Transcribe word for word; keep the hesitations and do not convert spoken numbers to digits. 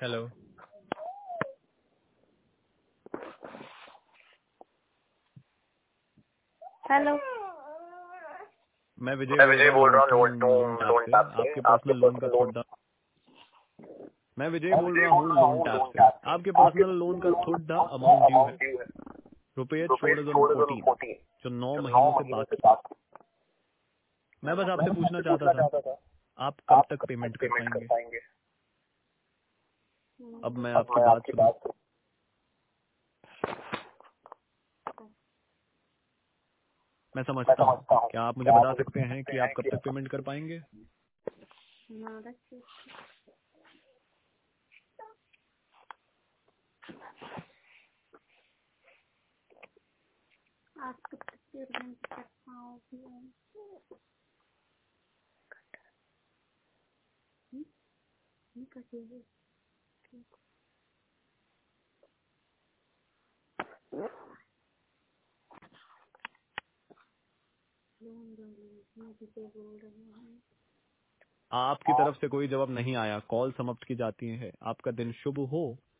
Hello. Hello, मैं विजय मैं बोल विजय रहा हूँ बोल रहा हूँ loan loan loan tap loan से। टैप से। आपके आपके पर्सनल लोन का पर्सनल लोन थोड़ा मैं विजय मैं बोल विजय रहा बोल हूँ रहा लोन हूँ टैप लोन से। टैप से। आपके आपके पर्सनल लोन पर्सनल का लोन का थोड़ा थोड़ा अमाउंट ड्यू है, अमाउंट ड्यू है, रुपये रुपये सोलह हजार सोलह हजार फोर्टीन फोर्टीन जो नौ जो नौ महीनों से महीनों से बाकी। बाकी। मैं बस मैं आपसे बस पूछना आपसे चाहता पूछना था, चाहता था, आप कब आप तक कब तक पेमेंट कर पेमेंट कर पाएंगे? पाएंगे? अब मैं अब आपकी मैं बात आपकी सुनूं। बात मैं मैं समझता हूँ। समझता हूँ। क्या आप मुझे क्या आप बता मुझे सकते बता हैं सकते कि आप हैं कब कि तक आप पेमेंट कर पाएंगे? आप कब तक पेमेंट कर पाओगे? हम्म, नहीं कटेगी। लोन मैं विजय बोल रही हूँ। आपकी तरफ से कोई जवाब नहीं आया, कॉल समाप्त की जाती है। आपका दिन शुभ हो।